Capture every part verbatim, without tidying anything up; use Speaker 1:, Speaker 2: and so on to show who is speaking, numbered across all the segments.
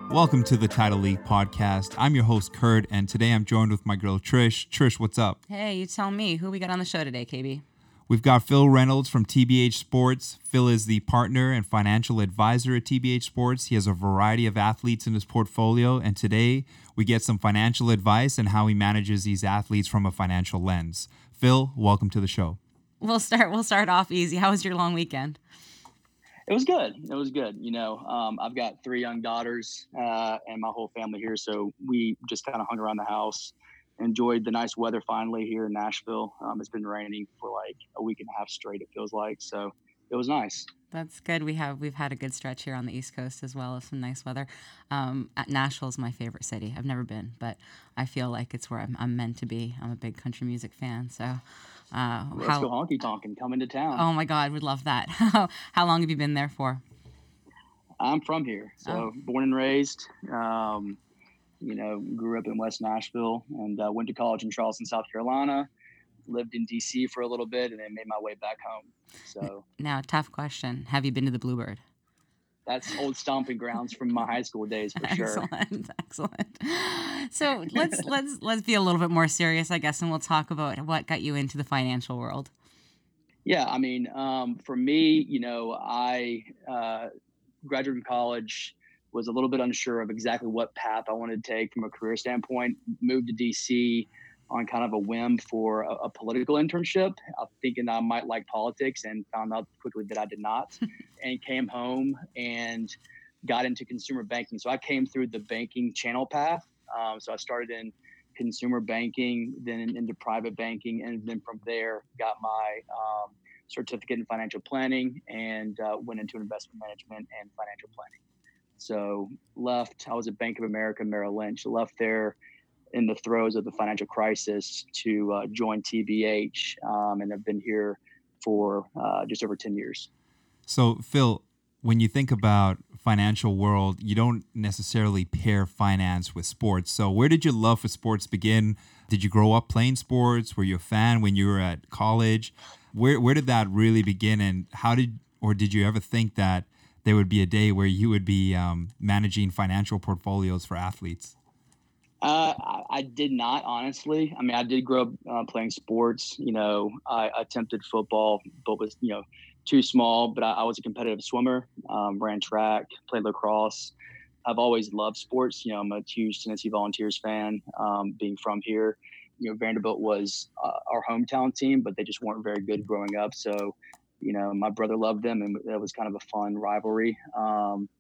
Speaker 1: Welcome to the Title League podcast. I'm your host, Kurt, and today I'm joined with my girl, Trish. Trish, what's up?
Speaker 2: Hey, you tell me. Who we got on the show today, K B?
Speaker 1: We've got Phil Reynolds from T B H Sports. Phil is the partner and financial advisor at T B H Sports. He has a variety of athletes in his portfolio, and today we get some financial advice and how he manages these athletes from a financial lens. Phil, welcome to the show.
Speaker 2: We'll start. We'll start off easy. How was your long weekend?
Speaker 3: It was good. It was good. You know, um, I've got three young daughters uh, and my whole family here, so we just kind of hung around the house. Enjoyed the nice weather finally here in Nashville. Um, it's been raining for like a week and a half straight, it feels like. So it was nice.
Speaker 2: That's good. We have we've had a good stretch here on the East Coast as well as some nice weather. Um, Nashville is my favorite city. I've never been, but I feel like it's where I'm, I'm meant to be. I'm a big country music fan, so uh,
Speaker 3: let's
Speaker 2: how,
Speaker 3: go honky tonkin'. Come into town.
Speaker 2: Oh my God, we'd love that. How how long have you been there for?
Speaker 3: I'm from here, so
Speaker 2: Oh.
Speaker 3: born and raised. Um, you know, grew up in West Nashville and uh, went to college in Charleston, South Carolina. Lived in D C for a little bit and then made my way back home. So
Speaker 2: Now, tough question. Have you been to the Bluebird?
Speaker 3: that's old stomping grounds from my high school days for sure.
Speaker 2: Excellent, excellent. So let's let's let's be a little bit more serious, I guess, and we'll talk about what got you into the financial world.
Speaker 3: Yeah, I mean, um, for me, you know, I uh, graduated from college, was a little bit unsure of exactly what path I wanted to take from a career standpoint. Moved to D C on kind of a whim for a, a political internship, uh, thinking I might like politics, and found out quickly that I did not. And came home and got into consumer banking. So I came through the banking channel path. Um, so I started in consumer banking, then in, into private banking, and then from there got my um, certificate in financial planning and uh, went into investment management and financial planning. So left, I was at Bank of America Merrill Lynch, left there in the throes of the financial crisis to uh, join T B H, um, and have been here for uh, just over ten years.
Speaker 1: So, Phil, when you think about financial world, you don't necessarily pair finance with sports. So where did your love for sports begin? Did you grow up playing sports? Were you a fan when you were at college? Where where did that really begin? And how did, or did you ever think that there would be a day where you would be um, managing financial portfolios for athletes?
Speaker 3: Uh, I, I did not, honestly. I mean, I did grow up uh, playing sports. You know, I attempted football, but was, you know, too small. But I, I was a competitive swimmer, um, ran track, played lacrosse. I've always loved sports. You know, I'm a huge Tennessee Volunteers fan, um, being from here. You know, Vanderbilt was uh, our hometown team, but they just weren't very good growing up. So, you know, my brother loved them, and that was kind of a fun rivalry. Um,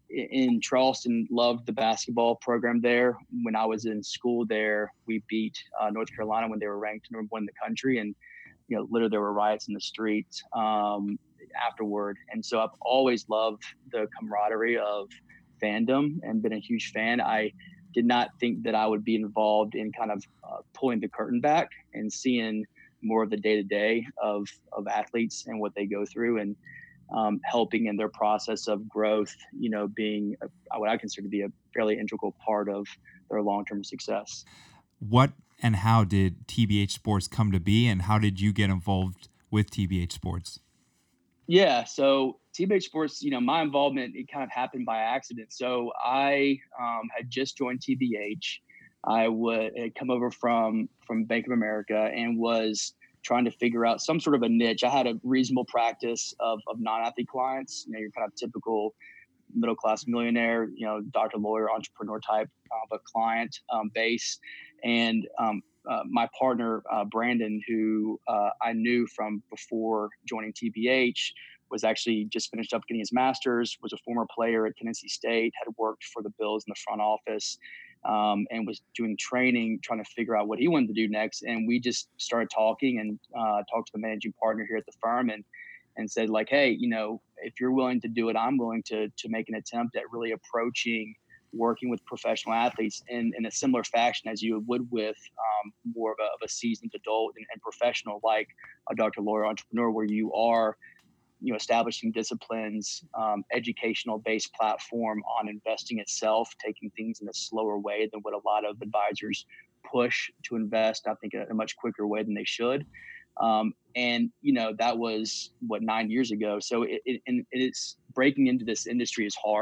Speaker 3: in Charleston, loved the basketball program there. When I was in school there, we beat uh, North Carolina when they were ranked number one in the country. And, you know, literally there were riots in the streets um, afterward. And so I've always loved the camaraderie of fandom and been a huge fan. I did not think that I would be involved in kind of uh, pulling the curtain back and seeing more of the day-to-day of, of athletes and what they go through, and Um, helping in their process of growth, you know, being a, what I consider to be a fairly integral part of their long-term success.
Speaker 1: What and how did T B H Sports come to be, and how did you get involved with T B H Sports?
Speaker 3: Yeah, so T B H Sports, you know, my involvement, it kind of happened by accident. So I um, had just joined T B H. I would had come over from from Bank of America and was trying to figure out some sort of a niche. I had a reasonable practice of, of non-athlete clients. You know, your kind of typical middle-class millionaire, you know, doctor, lawyer, entrepreneur type of a client um, base. And um, uh, my partner, uh, Brandon, who uh, I knew from before joining T B H, was actually just finished up getting his master's, was a former player at Tennessee State, had worked for the Bills in the front office, um, and was doing training, trying to figure out what he wanted to do next. And we just started talking and uh, talked to the managing partner here at the firm and and said, like, hey, you know, if you're willing to do it, I'm willing to to make an attempt at really approaching working with professional athletes in, in a similar fashion as you would with um, more of a, of a seasoned adult and, and professional, like a doctor, lawyer, entrepreneur, where you are, you know, establishing disciplines, um, educational based platform on investing itself, taking things in a slower way than what a lot of advisors push to invest, I think, in a much quicker way than they should. Um, and, you know, that was what, nine years ago. So it, it, and it's breaking into this industry is hard.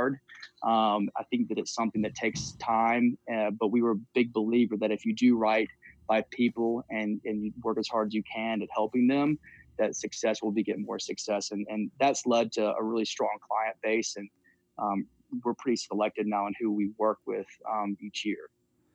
Speaker 3: Um, I think that it's something that takes time, uh, but we were a big believer that if you do right by people and, and you work as hard as you can at helping them, that success will beget more success. And, and that's led to a really strong client base. And um, we're pretty selected now in who we work with um, each year.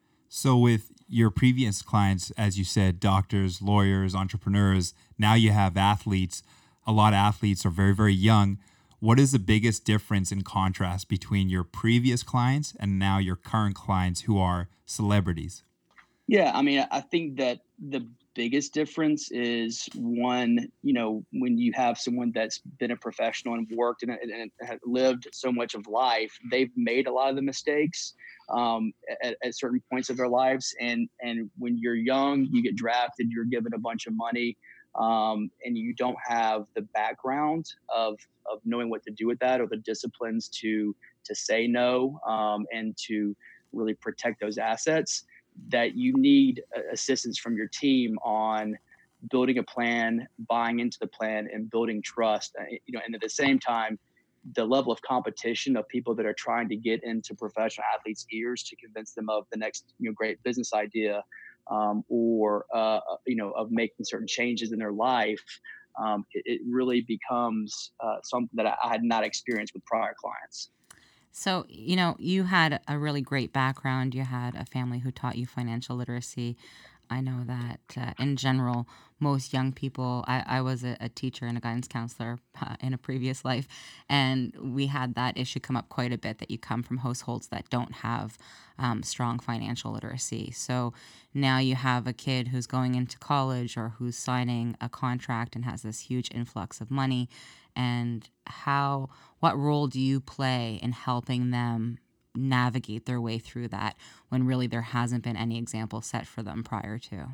Speaker 1: So with your previous clients, as you said, doctors, lawyers, entrepreneurs, now you have athletes. A lot of athletes are very, very young. What is the biggest difference in contrast between your previous clients and now your current clients who are celebrities?
Speaker 3: Yeah, I mean, I think that the biggest difference is one, you know, when you have someone that's been a professional and worked and, and, and lived so much of life, they've made a lot of the mistakes um, at, at certain points of their lives. And and when you're young, you get drafted, you're given a bunch of money, um, and you don't have the background of of knowing what to do with that or the disciplines to to say no um, and to really protect those assets, that you need assistance from your team on building a plan, buying into the plan, and building trust. You know, and at the same time, the level of competition of people that are trying to get into professional athletes' ears to convince them of the next, you know, great business idea, um, or uh, you know, of making certain changes in their life. Um, it, it really becomes uh, something that I, I had not experienced with prior clients.
Speaker 2: So, you know, you had a really great background. You had a family who taught you financial literacy. I know that uh, in general, most young people, I, I was a, a teacher and a guidance counselor uh, in a previous life, and we had that issue come up quite a bit, that you come from households that don't have um, strong financial literacy. So now you have a kid who's going into college or who's signing a contract and has this huge influx of money. And how, what role do you play in helping them navigate their way through that when really there hasn't been any example set for them prior to?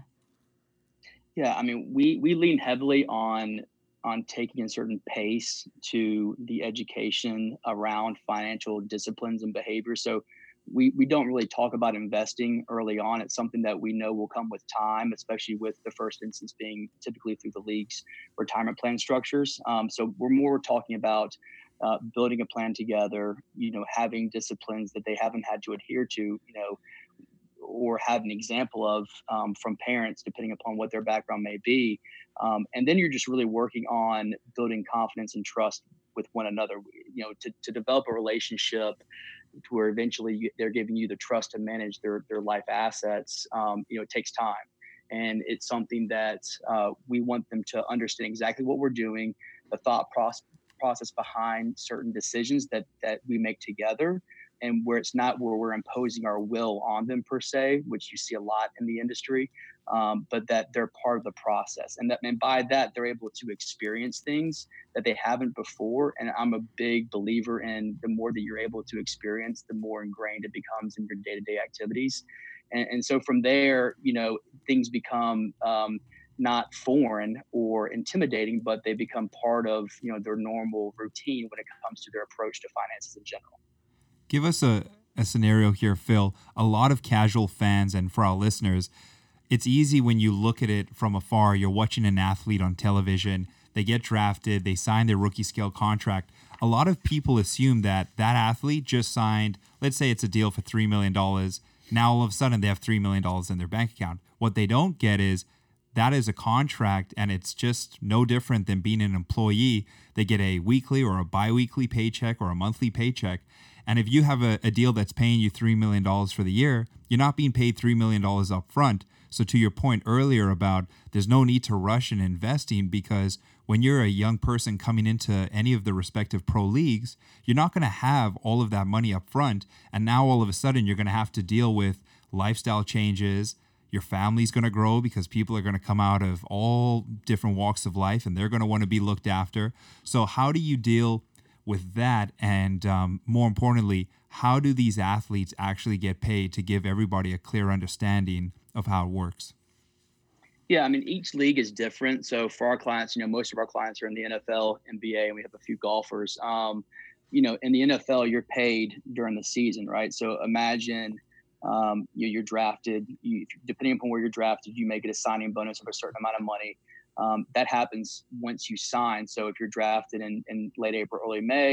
Speaker 3: Yeah, I mean, we we lean heavily on on taking a certain pace to the education around financial disciplines and behavior. So we we don't really talk about investing early on. It's something that we know will come with time, especially with the first instance being typically through the league's retirement plan structures. Um, so we're more talking about uh, building a plan together, you know, having disciplines that they haven't had to adhere to, you know, or have an example of um, from parents, depending upon what their background may be. Um, and then you're just really working on building confidence and trust with one another, you know, to, to develop a relationship to where eventually you, they're giving you the trust to manage their, their life assets. Um, you know, it takes time. And it's something that uh, we want them to understand exactly what we're doing, the thought process process behind certain decisions that that we make together, and where it's not where we're imposing our will on them per se, which you see a lot in the industry, um, but that they're part of the process, and that and by that they're able to experience things that they haven't before. And I'm a big believer in the more that you're able to experience, the more ingrained it becomes in your day-to-day activities. And, and so from there, you know, things become um, not foreign or intimidating, but they become part of, you know, their normal routine when it comes to their approach to finances in general.
Speaker 1: Give us a, a scenario here, Phil. A lot of casual fans, and for our listeners, it's easy when you look at it from afar. You're watching an athlete on television. They get drafted. They sign their rookie scale contract. A lot of people assume that that athlete just signed, let's say it's a deal for three million dollars. Now all of a sudden they have three million dollars in their bank account. What they don't get is that is a contract, and it's just no different than being an employee. They get a weekly or a biweekly paycheck or a monthly paycheck. And if you have a, a deal that's paying you three million dollars for the year, you're not being paid three million dollars up front. So to your point earlier about there's no need to rush in investing, because when you're a young person coming into any of the respective pro leagues, you're not going to have all of that money up front. And now all of a sudden you're going to have to deal with lifestyle changes. Your family's going to grow because people are going to come out of all different walks of life and they're going to want to be looked after. So how do you deal with that? And um, more importantly, how do these athletes actually get paid to give everybody a clear understanding of how it works?
Speaker 3: Yeah, I mean, each league is different. So for our clients, you know, most of our clients are in the N F L, N B A, and we have a few golfers. Um, you know, in the N F L, you're paid during the season, right? So imagine um, you, you're drafted. You, depending upon where you're drafted, you may get a signing bonus of a certain amount of money. Um, that happens once you sign. So if you're drafted in, in late April, early May,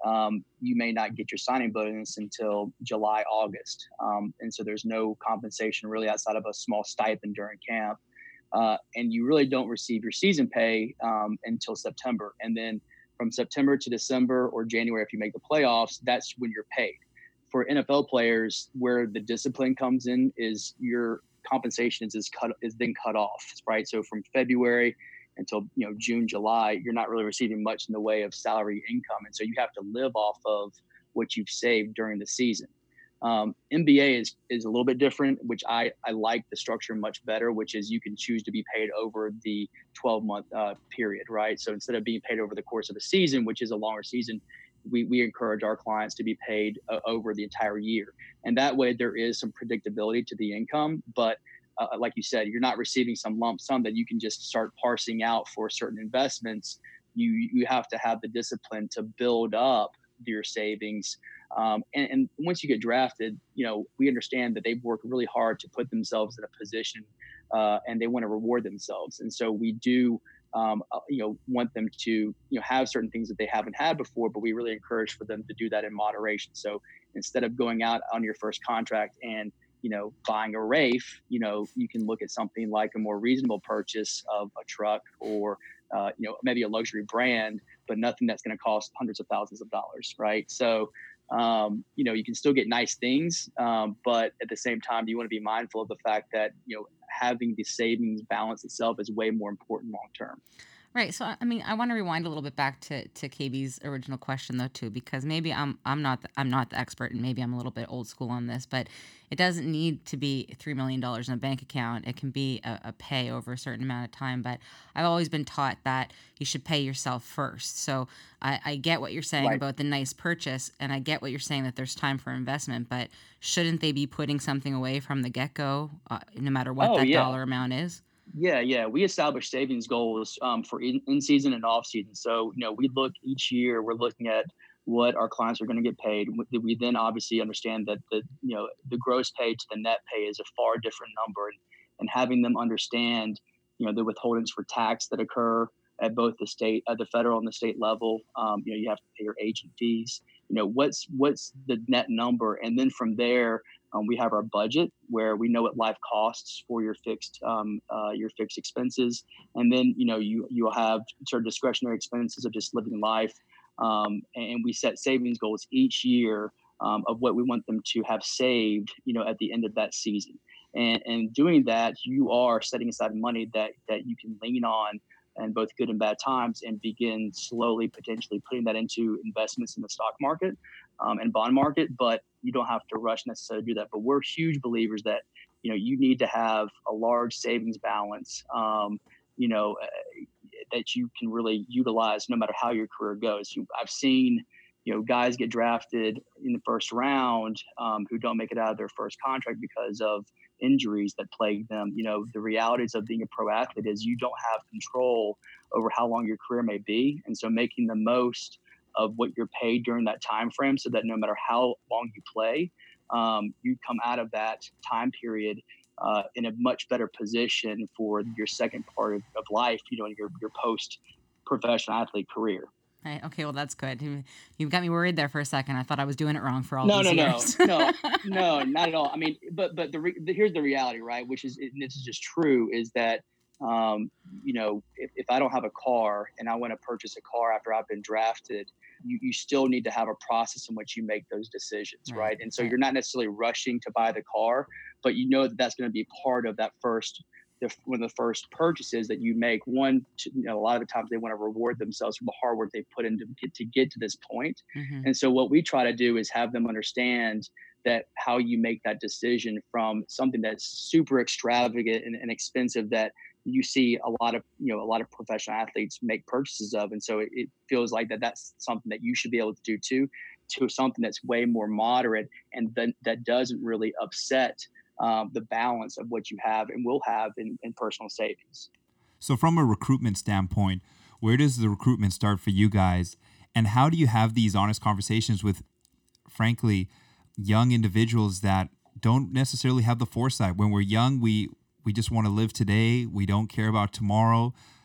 Speaker 3: um, you may not get your signing bonus until July, August. Um, and so there's no compensation really outside of a small stipend during camp. Uh, and you really don't receive your season pay um, until September. And then from September to December or January, if you make the playoffs, that's when you're paid. For N F L players, where the discipline comes in is your compensation is, is cut is then cut off, right? So from February until you know June, July, you're not really receiving much in the way of salary income, and so you have to live off of what you've saved during the season. Um, N B A is is a little bit different, which I I like the structure much better, which is you can choose to be paid over the twelve month uh, period, right? So instead of being paid over the course of a season, which is a longer season, we we encourage our clients to be paid uh, over the entire year, and that way there is some predictability to the income, but Uh, like you said, you're not receiving some lump sum that you can just start parsing out for certain investments. You you have to have the discipline to build up your savings. Um, and, and once you get drafted, you know, we understand that they've worked really hard to put themselves in a position uh, and they want to reward themselves. And so we do, um, uh, you know, want them to, you know, have certain things that they haven't had before, but we really encourage for them to do that in moderation. So instead of going out on your first contract and you know, buying a Wraith, you know, you can look at something like a more reasonable purchase of a truck or, uh, you know, maybe a luxury brand, but nothing that's going to cost hundreds of thousands of dollars, right? So, um, you know, you can still get nice things, um, but at the same time, you want to be mindful of the fact that, you know, having the savings balance itself is way more important long term.
Speaker 2: Right. So, I mean, I want to rewind a little bit back to, to K B's original question, though, too, because maybe I'm I'm not the, I'm not the expert, and maybe I'm a little bit old school on this, but it doesn't need to be three million dollars in a bank account. It can be a, a pay over a certain amount of time. But I've always been taught that you should pay yourself first. So I, I get what you're saying
Speaker 3: Right.
Speaker 2: about the nice purchase, and I get what you're saying that there's time for investment. But shouldn't they be putting something away from the get go, uh, no matter what
Speaker 3: Oh
Speaker 2: that
Speaker 3: yeah.
Speaker 2: dollar amount is?
Speaker 3: Yeah, yeah. We establish savings goals um, for in, in season and off season. So, you know, we look each year, we're looking at what our clients are going to get paid. We we then obviously understand that the, you know, the gross pay to the net pay is a far different number, and, and having them understand, you know, the withholdings for tax that occur at both the state, at the federal and the state level. Um, you know, you have to pay your agent fees, you know, what's, what's the net number. And then from there, Um, we have our budget where we know what life costs for your fixed um, uh, your fixed expenses, and then you know you you'll have sort of discretionary expenses of just living life, um, and we set savings goals each year um, of what we want them to have saved, you know, at the end of that season. And and doing that, you are setting aside money that that you can lean on in both good and bad times, and begin slowly potentially putting that into investments in the stock market um, and bond market. But you don't have to rush necessarily to do that. But we're huge believers that, you know, you need to have a large savings balance, um, you know, uh, that you can really utilize no matter how your career goes. You, I've seen, you know, guys get drafted in the first round um, who don't make it out of their first contract because of injuries that plague them. You know, the realities of being a pro athlete is you don't have control over how long your career may be. And so making the most of what you're paid during that time frame, so that no matter how long you play, um, you come out of that time period uh, in a much better position for your second part of, of life, you know, your, your post professional athlete career.
Speaker 2: Right. Okay. Well, that's good. You, you got me worried there for a second. I thought I was doing it wrong for all
Speaker 3: No,
Speaker 2: these
Speaker 3: no,
Speaker 2: years.
Speaker 3: no, no, no, not at all. I mean, but but the, re- the here's the reality, right? Which is, and this is just true, is that um, you know, if, if I don't have a car and I want to purchase a car after I've been drafted, you, you still need to have a process in which you make those decisions, right?
Speaker 2: Right,
Speaker 3: And so
Speaker 2: right.
Speaker 3: you're not necessarily rushing to buy the car, but you know that that's going to be part of that first, the, one of the first purchases that you make. One, to, you know, a lot of the times they want to reward themselves for the hard work they put in to get to get to this point.
Speaker 2: Mm-hmm.
Speaker 3: And so what we try to do is have them understand that how you make that decision from something that's super extravagant and, and expensive that you see a lot of, you know, a lot of professional athletes make purchases of. And so it, it feels like that that's something that you should be able to do too, to something that's way more moderate and then that doesn't really upset um, the balance of what you have and will have in, in personal savings.
Speaker 1: So from a recruitment standpoint, where does the recruitment start for you guys? And how do you have these honest conversations with, frankly, young individuals that don't necessarily have the foresight? When we're young, we we just want to live today. We don't care about tomorrow.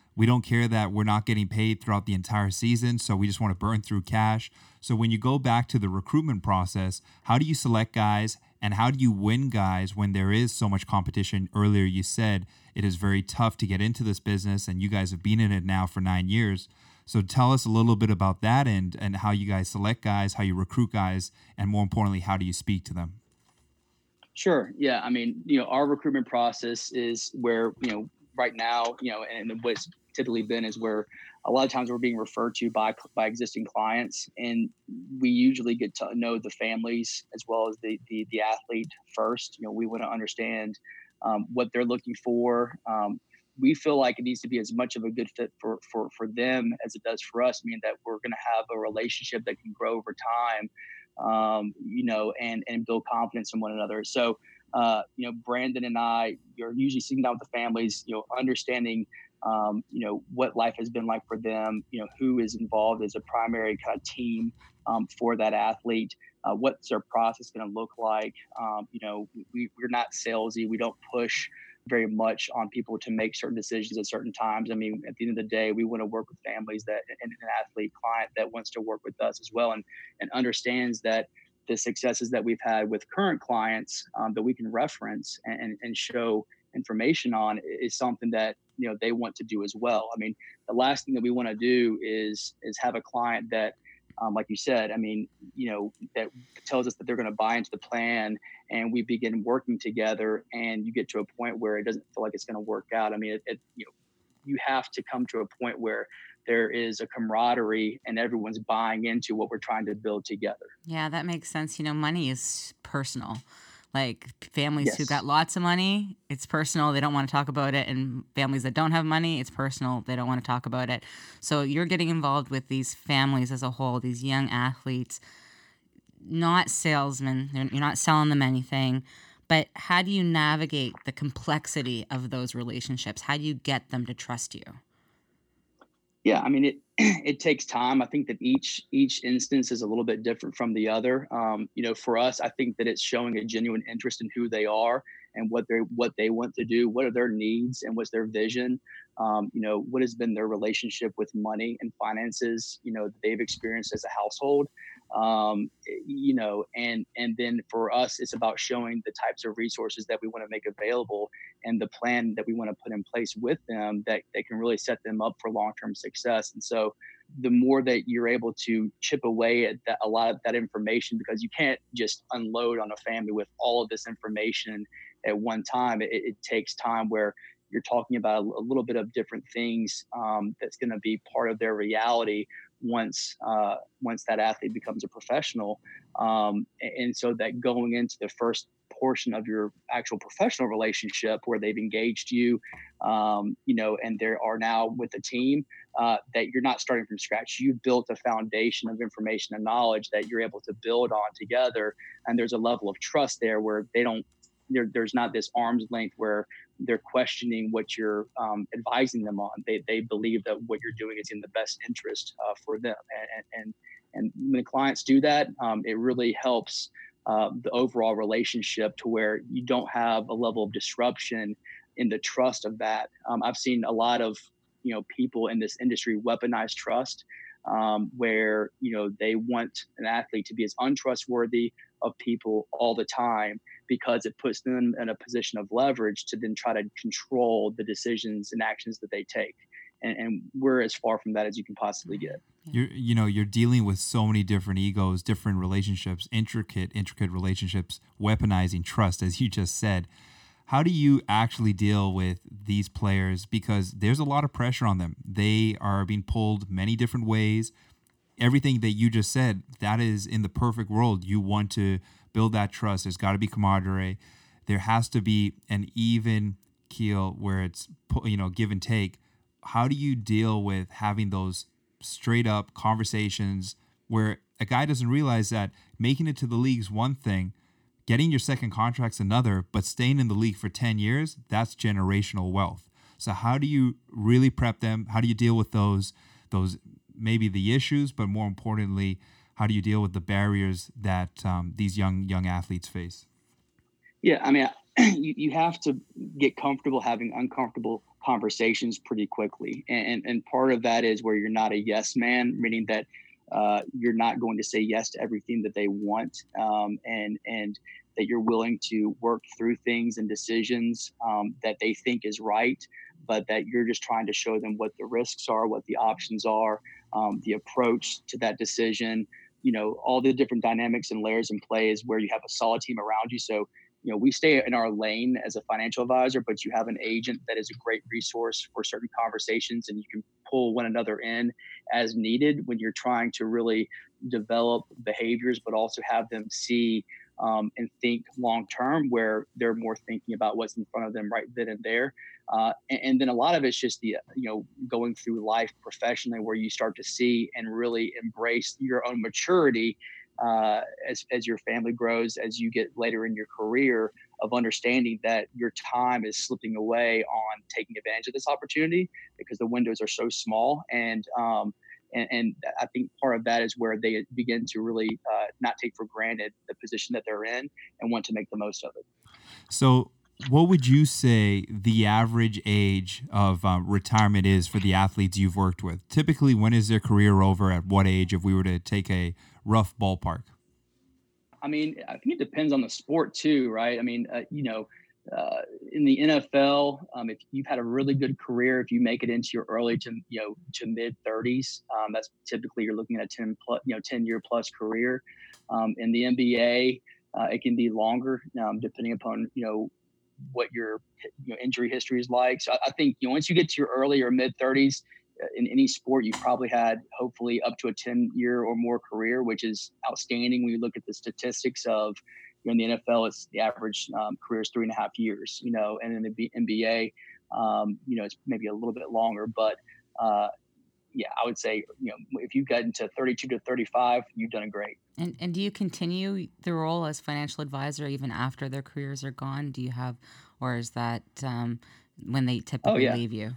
Speaker 1: We don't care that we're not getting paid throughout the entire season, so we just want to burn through cash. So when you go back to the recruitment process, how do you select guys and how do you win guys when there is so much competition? Earlier you said it is very tough to get into this business, and you guys have been in it now for nine years. So tell us a little bit about that and, and how you guys select guys, how you recruit guys, and more importantly, how do you speak to them?
Speaker 3: Sure. Yeah. I mean, you know, our recruitment process is where, you know, right now, you know, and what's typically been is where a lot of times we're being referred to by by existing clients, and we usually get to know the families as well as the the, the athlete first. You know, we want to understand um, what they're looking for. Um, we feel like it needs to be as much of a good fit for for for them as it does for us. I mean, that we're going to have a relationship that can grow over time, um, you know, and and build confidence in one another. So, uh, you know, Brandon and I are usually sitting down with the families, you know, understanding, um, you know, what life has been like for them, you know, who is involved as a primary kind of team um, for that athlete, uh, what's their process going to look like. Um, you know, we, we're not salesy. We don't push very much on people to make certain decisions at certain times. I mean, at the end of the day, we want to work with families that and an athlete client that wants to work with us as well, and and understands that the successes that we've had with current clients um, that we can reference and, and show information on is something that, you know, they want to do as well. I mean, the last thing that we want to do is is have a client that, um, like you said, I mean, you know, that tells us that they're going to buy into the plan, and we begin working together, and you get to a point where it doesn't feel like it's going to work out. I mean, it, it, you know, you have to come to a point where there is a camaraderie and everyone's buying into what we're trying to build together.
Speaker 2: Yeah, that makes sense. You know, money is personal. Like families who
Speaker 3: Yes.
Speaker 2: got lots of money, it's personal. They don't want to talk about it. And families that don't have money, it's personal. They don't want to talk about it. So you're getting involved with these families as a whole, these young athletes, not salesmen. They're- You're not selling them anything. But how do you navigate the complexity of those relationships? How do you get them to trust you?
Speaker 3: Yeah, I mean, it it takes time. I think that each each instance is a little bit different from the other. Um, you know, for us, I think that it's showing a genuine interest in who they are and what they what they want to do, what are their needs, and what's their vision. Um, you know, what has been their relationship with money and finances, you know, that they've experienced as a household. Um, you know, and and then for us, it's about showing the types of resources that we want to make available and the plan that we want to put in place with them that, that can really set them up for long-term success. And so the more that you're able to chip away at that, a lot of that information, because you can't just unload on a family with all of this information at one time. It, it takes time where you're talking about a, a little bit of different things um, that's going to be part of their reality once uh, once that athlete becomes a professional. Um, and, and so that going into the first portion of your actual professional relationship where they've engaged you, um, you know, and they are now with a team, uh, that you're not starting from scratch. You've built a foundation of information and knowledge that you're able to build on together. And there's a level of trust there where they don't, there, there's not this arm's length where they're questioning what you're um, advising them on. They, they believe that what you're doing is in the best interest uh, for them. And, and, and when clients do that, um, it really helps Uh, the overall relationship to where you don't have a level of disruption in the trust of that. Um, I've seen a lot of, you know, people in this industry weaponize trust, um, where, you know, they want an athlete to be as untrustworthy of people all the time because it puts them in a position of leverage to then try to control the decisions and actions that they take. And, and we're as far from that as you can possibly get.
Speaker 1: You're, you know, you're dealing with so many different egos, different relationships, intricate, intricate relationships, weaponizing trust, as you just said. How do you actually deal with these players? Because there's a lot of pressure on them. They are being pulled many different ways. Everything that you just said, that is in the perfect world. You want to build that trust. There's got to be camaraderie. There has to be an even keel where it's, you know, give and take. How do you deal with having those straight up conversations where a guy doesn't realize that making it to the league's one thing, getting your second contract's another, but staying in the league for ten years, that's generational wealth. So how do you really prep them? How do you deal with those, those maybe the issues, but more importantly, how do you deal with the barriers that um, these young, young athletes face?
Speaker 3: Yeah. I mean, you, you have to get comfortable having uncomfortable conversations pretty quickly. And, and, and part of that is where you're not a yes man, meaning that uh, you're not going to say yes to everything that they want, um, and, and that you're willing to work through things and decisions um, that they think is right, but that you're just trying to show them what the risks are, what the options are, um, the approach to that decision, you know, all the different dynamics and layers in play is where you have a solid team around you. So, you know, we stay in our lane as a financial advisor, but you have an agent that is a great resource for certain conversations, and you can pull one another in as needed when you're trying to really develop behaviors, but also have them see um, and think long term, where they're more thinking about what's in front of them right then and there. Uh, and, and then a lot of it's just the, you know, going through life professionally, where you start to see and really embrace your own maturity uh, as, as your family grows, as you get later in your career, of understanding that your time is slipping away on taking advantage of this opportunity because the windows are so small. And, um, and, and I think part of that is where they begin to really uh, not take for granted the position that they're in and want to make the most of it.
Speaker 1: So what would you say the average age of uh, retirement is for the athletes you've worked with? Typically, when is their career over? At what age, if we were to take a rough ballpark?
Speaker 3: I mean, I think it depends on the sport too, right? I mean, uh, you know, uh, in the N F L, um, if you've had a really good career, if you make it into your early to, you know, to mid thirties, um, that's typically you're looking at a ten plus, you know, ten year plus career. Um, in the N B A, uh, it can be longer, um, depending upon, you know, what your, you know, injury history is like. So I, I think, you know, once you get to your early or mid thirties, in any sport, you've probably had hopefully up to a ten year or more career, which is outstanding when you look at the statistics of, you know, in the N F L, it's the average um, career is three and a half years, you know, and in the N B A, um, you know, it's maybe a little bit longer, but uh, yeah, I would say, you know, if you got into thirty-two to thirty-five, you've done great.
Speaker 2: And and do you continue the role as financial advisor even after their careers are gone? Do you have, or is that um, when they
Speaker 3: Oh
Speaker 2: typically
Speaker 3: yeah.
Speaker 2: leave you?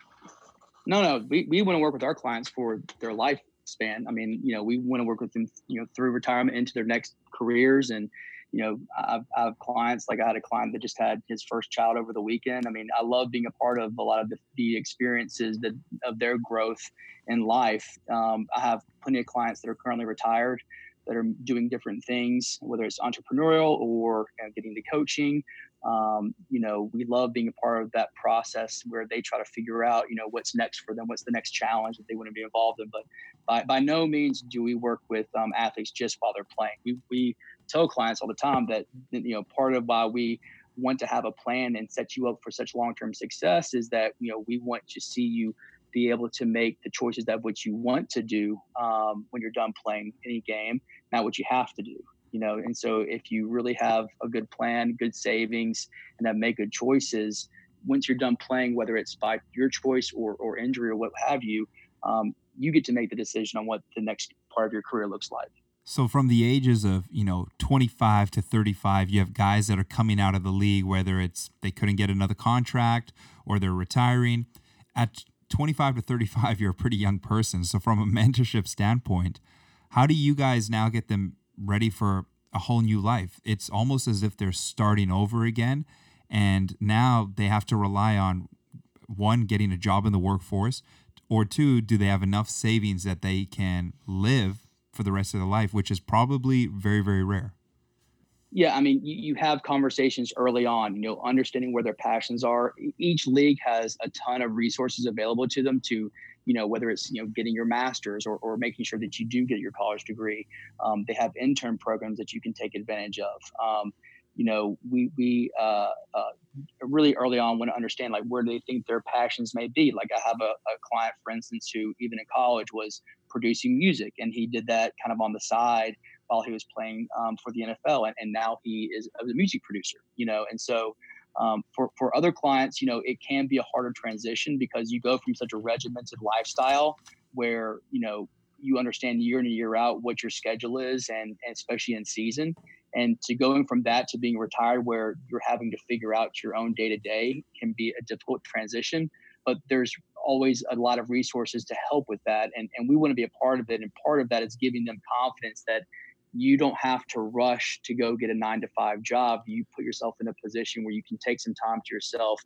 Speaker 3: No, no, we, we want to work with our clients for their lifespan. I mean, you know, we want to work with them, you know, through retirement into their next careers. And, you know, I've, I have clients, like I had a client that just had his first child over the weekend. I mean, I love being a part of a lot of the, the experiences that of their growth in life. Um, I have plenty of clients that are currently retired that are doing different things, whether it's entrepreneurial or, you know, getting into coaching. Um, you know, we love being a part of that process where they try to figure out, you know, what's next for them, what's the next challenge that they want to be involved in. But by, by no means do we work with um, athletes just while they're playing. We, we tell clients all the time that, you know, part of why we want to have a plan and set you up for such long-term success is that, you know, we want to see you be able to make the choices that what you want to do um, when you're done playing any game, not what you have to do. You know, and so if you really have a good plan, good savings, and that make good choices, once you're done playing, whether it's by your choice or, or injury or what have you, um, you get to make the decision on what the next part of your career looks like.
Speaker 1: So from the ages of, you know, twenty-five to thirty-five, you have guys that are coming out of the league, whether it's they couldn't get another contract or they're retiring. At twenty-five to thirty-five, you're a pretty young person. So from a mentorship standpoint, how do you guys now get them ready for a whole new life? It's almost as if they're starting over again. And now they have to rely on, one, getting a job in the workforce, or two, do they have enough savings that they can live for the rest of their life, which is probably very, very rare.
Speaker 3: Yeah, I mean, you, you have conversations early on, you know, understanding where their passions are. Each league has a ton of resources available to them to, you know, whether it's, you know, getting your master's or, or making sure that you do get your college degree. Um, they have intern programs that you can take advantage of. Um, you know, we, we uh, uh, really early on want to understand, like, where they think their passions may be. Like, I have a, a client, for instance, who even in college was producing music, and he did that kind of on the side while he was playing um, for the N F L. And, and now he is a music producer, you know, and so um, for, for other clients, you know, it can be a harder transition because you go from such a regimented lifestyle where, you know, you understand year in and year out what your schedule is, and, and especially in season. And to going from that to being retired where you're having to figure out your own day to day can be a difficult transition. But there's always a lot of resources to help with that. And, and we want to be a part of it. And part of that is giving them confidence that you don't have to rush to go get a nine to five job. You put yourself in a position where you can take some time to yourself,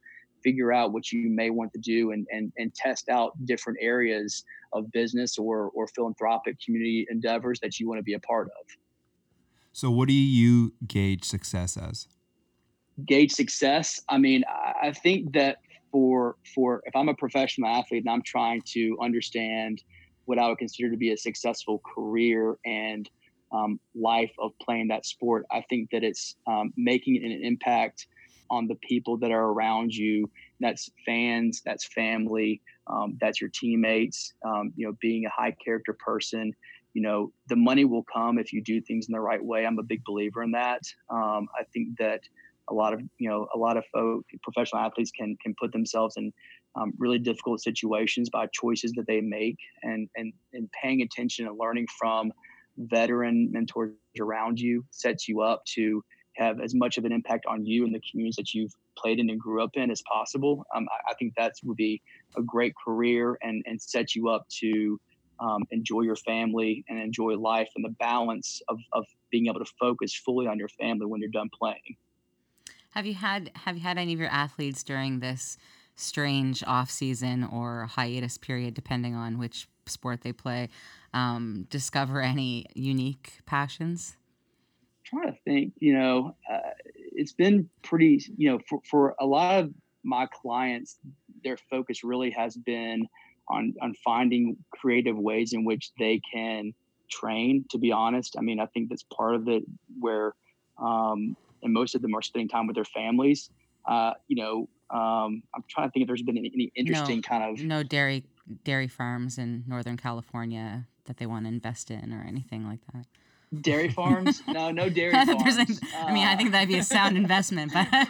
Speaker 3: figure out what you may want to do and and and test out different areas of business or or philanthropic community endeavors that you want to be a part of.
Speaker 1: So, what do you gauge success as?
Speaker 3: Gauge success. I mean, I I think that for for if I'm a professional athlete and I'm trying to understand what I would consider to be a successful career and um, life of playing that sport, I think that it's um, making an impact on the people that are around you. That's fans, that's family, um, that's your teammates. Um, you know, being a high character person. You know, the money will come if you do things in the right way. I'm a big believer in that. Um, I think that a lot of you know a lot of folk, professional athletes can can put themselves in um, really difficult situations by choices that they make, and and and paying attention and learning from veteran mentors around you sets you up to have as much of an impact on you and the communities that you've played in and grew up in as possible. Um, I, I think that would be a great career and and set you up to um, enjoy your family and enjoy life and the balance of of being able to focus fully on your family when you're done playing.
Speaker 2: Have you had have you had any of your athletes during this strange off season or hiatus period, depending on which sport they play, um, discover any unique passions?
Speaker 3: Trying to think, you know, uh, it's been pretty, you know, for, for a lot of my clients, their focus really has been on on finding creative ways in which they can train. To be honest, I mean, I think that's part of it where, um, and most of them are spending time with their families. Uh, you know, um, I'm trying to think if there's been any, any
Speaker 2: No,
Speaker 3: interesting kind of
Speaker 2: no dairy dairy farms in Northern California that they want to invest in or anything like that.
Speaker 3: dairy farms. No, no dairy
Speaker 2: Not that there's
Speaker 3: farms.
Speaker 2: any- I mean, I think that'd be a sound investment, but I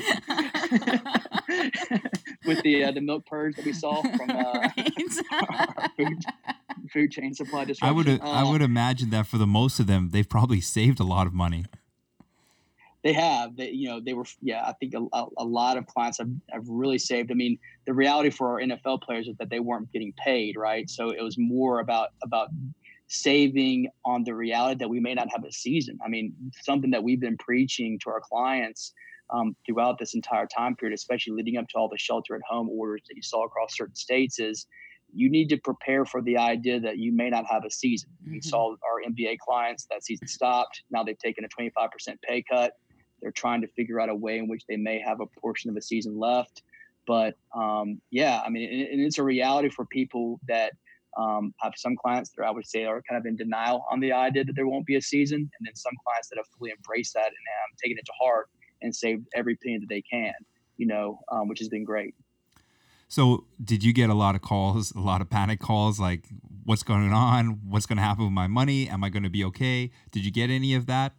Speaker 2: mean,
Speaker 3: With the uh, the milk purge that we saw from uh, our
Speaker 2: right.
Speaker 3: food food chain supply
Speaker 1: I would
Speaker 3: disruption.
Speaker 1: I
Speaker 3: Uh,
Speaker 1: would imagine that for the most of them, they've probably saved a lot of money.
Speaker 3: they have, they, you know, they were, yeah, I think a, a, a lot of clients have, have really saved. I mean, the reality for our N F L players is that they weren't getting paid, right? So it was more about about saving on the reality that we may not have a season. I mean, something that we've been preaching to our clients um, throughout this entire time period, especially leading up to all the shelter at home orders that you saw across certain states, is you need to prepare for the idea that you may not have a season. We
Speaker 2: Mhm.
Speaker 3: saw our N B A clients, that season stopped. Now they've taken a twenty-five percent pay cut. They're trying to figure out a way in which they may have a portion of a season left. But um, yeah, I mean, and, and it's a reality for people that um, have some clients that I would say are kind of in denial on the idea that there won't be a season, and then some clients that have fully embraced that and um, taken it to heart and saved every penny that they can, you know, um, which has been great.
Speaker 1: So, did you get a lot of calls, a lot of panic calls, like what's going on? What's going to happen with my money? Am I going to be okay? Did you get any of that?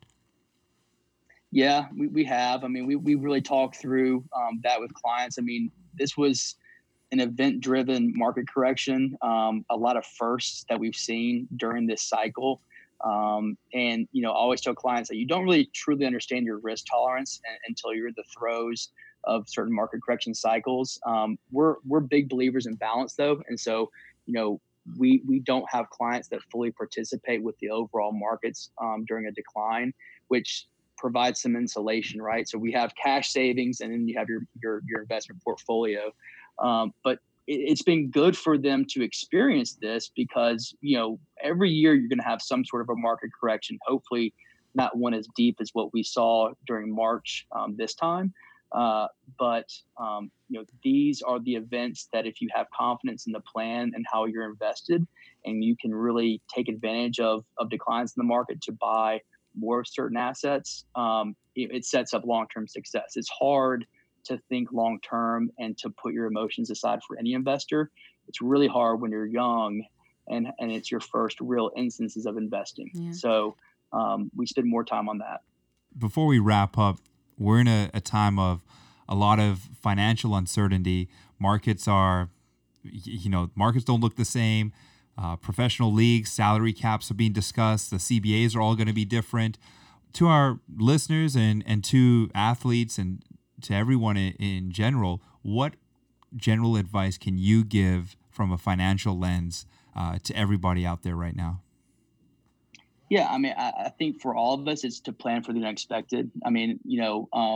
Speaker 3: Yeah, we, we have. I mean, we, we really talked through um, that with clients. I mean, this was an event-driven market correction, um, a lot of firsts that we've seen during this cycle. Um, and, you know, I always tell clients that you don't really truly understand your risk tolerance a- until you're in the throes of certain market correction cycles. Um, we're, we're big believers in balance, though. And so, you know, we, we don't have clients that fully participate with the overall markets um, during a decline, which provides some insulation, right? So we have cash savings, and then you have your your, your investment portfolio. Um, but it, it's been good for them to experience this because, you know, every year you're going to have some sort of a market correction. Hopefully, not one as deep as what we saw during March um, this time. Uh, but um, you know, these are the events that if you have confidence in the plan and how you're invested, and you can really take advantage of of declines in the market to buy more certain assets, um, it, it sets up long-term success. It's hard to think long-term and to put your emotions aside for any investor. It's really hard when you're young and, and it's your first real instances of investing.
Speaker 2: Yeah.
Speaker 3: So um, we spend more time on that.
Speaker 1: Before we wrap up, we're in a, a time of a lot of financial uncertainty. Markets are, y- you know, markets don't look the same. Uh, professional leagues, salary caps are being discussed. The C B As are all going to be different. To our listeners and, and to athletes and to everyone in, in general, what general advice can you give from a financial lens uh, to everybody out there right now?
Speaker 3: Yeah, I mean, I, I think for all of us, it's to plan for the unexpected. I mean, you know, um,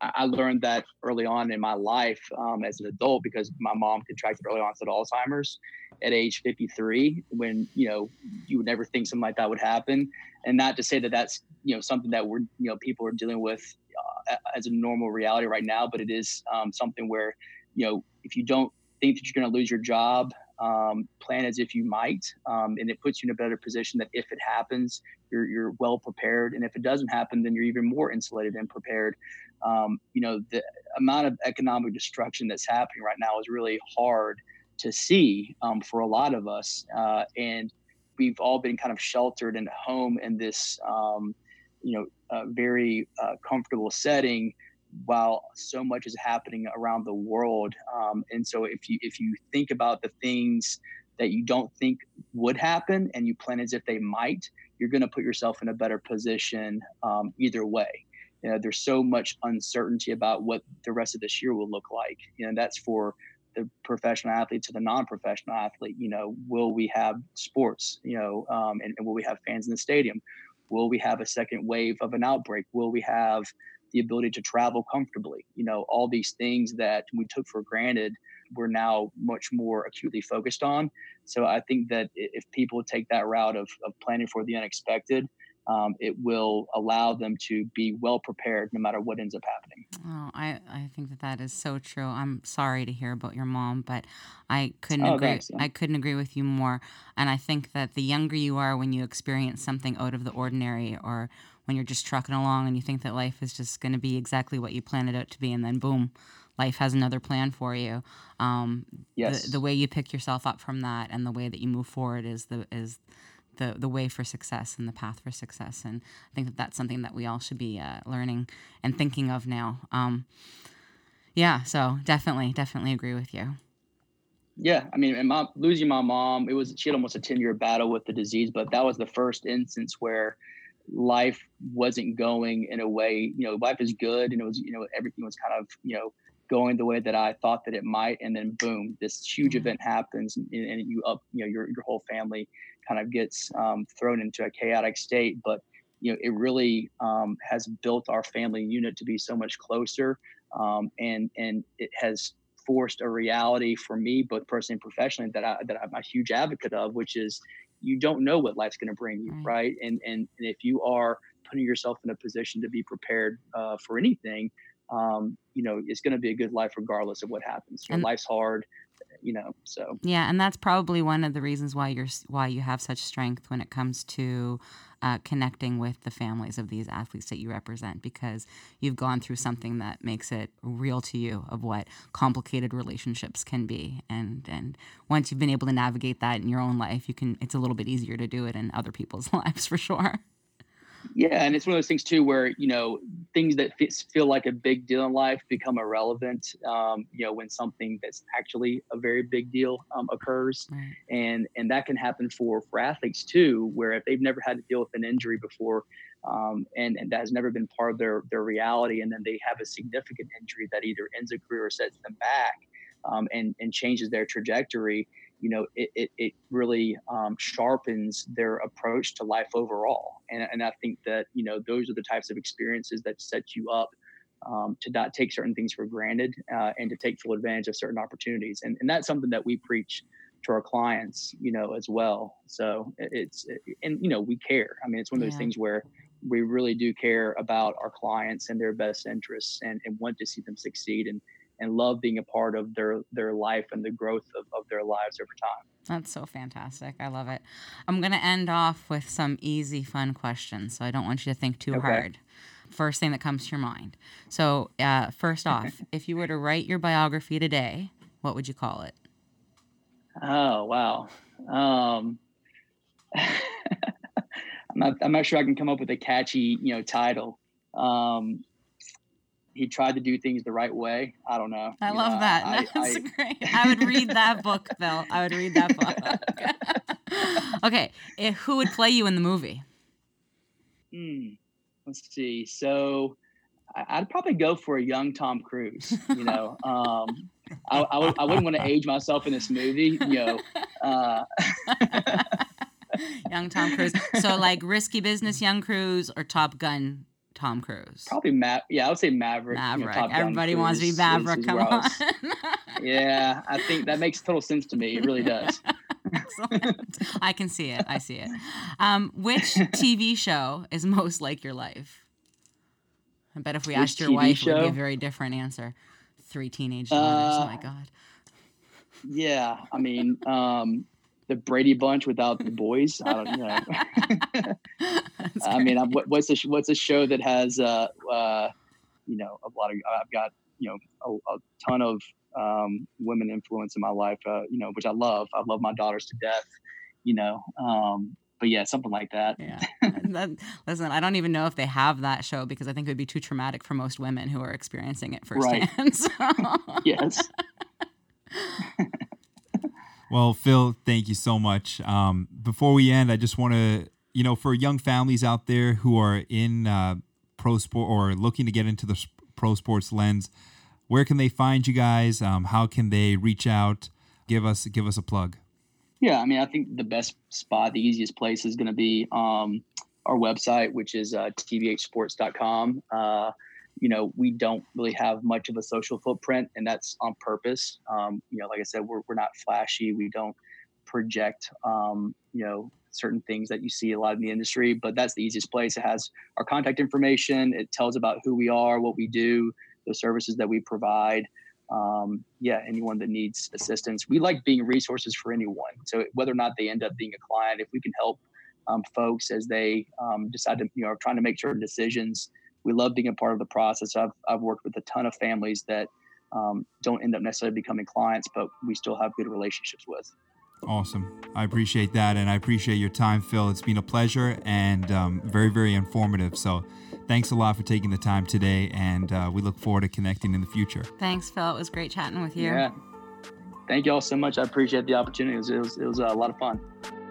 Speaker 3: I, I learned that early on in my life um, as an adult because my mom contracted early onset Alzheimer's at age fifty-three when, you know, you would never think something like that would happen. And not to say that that's, you know, something that we're, you know, people are dealing with uh, as a normal reality right now, but it is um, something where, you know, if you don't think that you're going to lose your job, um, plan as if you might, um, and it puts you in a better position that if it happens, you're, you're well prepared. And if it doesn't happen, then you're even more insulated and prepared. Um, you know, the amount of economic destruction that's happening right now is really hard to see um, for a lot of us. Uh, and we've all been kind of sheltered in home in this, um, you know, uh, very uh, comfortable setting while so much is happening around the world. Um, and so if you if you think about the things that you don't think would happen and you plan as if they might, you're going to put yourself in a better position um, either way. You know, there's so much uncertainty about what the rest of this year will look like. You know, that's for the professional athlete to the non-professional athlete. You know, will we have sports? You know, um, and, and will we have fans in the stadium? Will we have a second wave of an outbreak? Will we have the ability to travel comfortably? You know, all these things that we took for granted, we're now much more acutely focused on. So I think that if people take that route of, of planning for the unexpected, um, it will allow them to be well prepared no matter what ends up happening.
Speaker 2: Oh, I, I think that that is so true. I'm sorry to hear about your mom, but I couldn't
Speaker 3: Oh,
Speaker 2: agree.
Speaker 3: thanks.
Speaker 2: I couldn't agree with you more. And I think that the younger you are when you experience something out of the ordinary, or when you're just trucking along and you think that life is just going to be exactly what you planned it out to be, and then boom, life has another plan for you. Um,
Speaker 3: Yes.
Speaker 2: the, the way you pick yourself up from that and the way that you move forward is the is the the way for success and the path for success. And I think that that's something that we all should be uh, learning and thinking of now. Um, yeah, so definitely, definitely agree with you.
Speaker 3: Yeah, I mean, and my, losing my mom, it was she had almost a ten year battle with the disease, but that was the first instance where life wasn't going in a way. You know, life is good, and it was, you know, everything was kind of, you know, going the way that I thought that it might, and then boom, this huge
Speaker 2: Mm.
Speaker 3: event happens, and, and you up, you know, your your whole family kind of gets um, thrown into a chaotic state. But you know, it really um, has built our family unit to be so much closer, um, and and it has forced a reality for me, both personally and professionally, that I that I'm a huge advocate of, which is you don't know what life's going to bring you,
Speaker 2: Right.
Speaker 3: right? And, and and if you are putting yourself in a position to be prepared uh, for anything, um, you know, it's going to be a good life regardless of what happens. You know,
Speaker 2: And
Speaker 3: life's hard, you know, so.
Speaker 2: yeah, and that's probably one of the reasons why you're s- why you have such strength when it comes to uh, connecting with the families of these athletes that you represent, because you've gone through something that makes it real to you of what complicated relationships can be, and and once you've been able to navigate that in your own life, you can. It's a little bit easier to do it in other people's lives for sure.
Speaker 3: Yeah, and it's one of those things too, where you know things that f- feel like a big deal in life become irrelevant. Um, you know, when something that's actually a very big deal um, occurs,
Speaker 2: Right.
Speaker 3: and and that can happen for for athletes too, where if they've never had to deal with an injury before, um, and and that has never been part of their their reality, and then they have a significant injury that either ends a career or sets them back, um, and and changes their trajectory. You know, it, it, it really um, sharpens their approach to life overall. And, and I think that, you know, those are the types of experiences that set you up um, to not take certain things for granted uh, and to take full advantage of certain opportunities. And, and that's something that we preach to our clients, you know, as well. So it's, and, you know, we care. I mean, it's one of those
Speaker 2: Yeah.
Speaker 3: things where we really do care about our clients and their best interests, and, and want to see them succeed, and, and love being a part of their, their life and the growth of, of their lives over time.
Speaker 2: That's so fantastic. I love it. I'm going to end off with some easy, fun questions, so I don't want you to think too
Speaker 3: Okay.
Speaker 2: hard. First thing that comes to your mind. So, uh, first off, if you were to write your biography today, what would you call it?
Speaker 3: Oh, wow. Um, I'm not, I'm not sure I can come up with a catchy, you know, title. Um, he tried to do things the right way. I don't know.
Speaker 2: I
Speaker 3: You
Speaker 2: love
Speaker 3: know,
Speaker 2: that.
Speaker 3: I,
Speaker 2: That's
Speaker 3: I,
Speaker 2: great. I would read that book, Bill. I would read that book. Okay. If, who would play you in the movie?
Speaker 3: hmm, let's see. So I, I'd probably go for a young Tom Cruise. You know, um, I, I, would, I wouldn't want to age myself in this movie. You know, uh,
Speaker 2: Young Tom Cruise. So, like Risky Business, Young Cruise, or Top Gun, Tom Cruise.
Speaker 3: Probably Ma- Yeah, I would say Maverick.
Speaker 2: Maverick.
Speaker 3: You know, Top Gun
Speaker 2: Everybody wants to be
Speaker 3: Cruise
Speaker 2: Maverick.
Speaker 3: is, is
Speaker 2: Come
Speaker 3: where I
Speaker 2: on.
Speaker 3: was- Yeah, I think that makes total sense to me. It really does.
Speaker 2: Excellent. I can see it. I see it. Um, which T V show is most like your life? I bet if we
Speaker 3: Which
Speaker 2: asked your
Speaker 3: T V
Speaker 2: wife, it would be
Speaker 3: show?
Speaker 2: a very different answer. Three teenage daughters.
Speaker 3: Uh,
Speaker 2: oh my God.
Speaker 3: Yeah, I mean, um, the Brady Bunch without the boys. I don't know.
Speaker 2: That's
Speaker 3: I mean,
Speaker 2: great.
Speaker 3: I'm, what, what's a sh- what's a show that has uh, uh, you know, a lot of I've got you know a, a ton of um, women influence in my life. Uh, you know, which I love. I love my daughters to death. You know, um, but yeah, something like that.
Speaker 2: Yeah. That, listen, I don't even know if they have that show because I think it would be too traumatic for most women who are experiencing it
Speaker 3: Right.
Speaker 2: firsthand. So.
Speaker 3: Yes.
Speaker 1: Well, Phil, thank you so much. Um, before we end, I just want to, you know, for young families out there who are in uh, pro sport or looking to get into the s- pro sports lens, where can they find you guys? Um, how can they reach out? Give us give us a plug.
Speaker 3: Yeah, I mean, I think the best spot, the easiest place is going to be um, our website, which is uh, t v h sports dot com. Uh, you know, we don't really have much of a social footprint, and that's on purpose. Um, you know, like I said, we're, we're not flashy. We don't project, um, you know, certain things that you see a lot in the industry, but that's the easiest place. It has our contact information. It tells about who we are, what we do, the services that we provide. Um, yeah, anyone that needs assistance. We like being resources for anyone. So whether or not they end up being a client, if we can help um, folks as they um, decide to, you know, are trying to make certain decisions, we love being a part of the process. I've, I've worked with a ton of families that um, don't end up necessarily becoming clients, but we still have good relationships with.
Speaker 1: Awesome. I appreciate that, and I appreciate your time, Phil. It's been a pleasure and um, very, very informative. So thanks a lot for taking the time today, and uh, we look forward to connecting in the future.
Speaker 2: Thanks, Phil. It was great chatting with you.
Speaker 3: Yeah. Thank you all so much. I appreciate the opportunity. It was, it was, it was a lot of fun.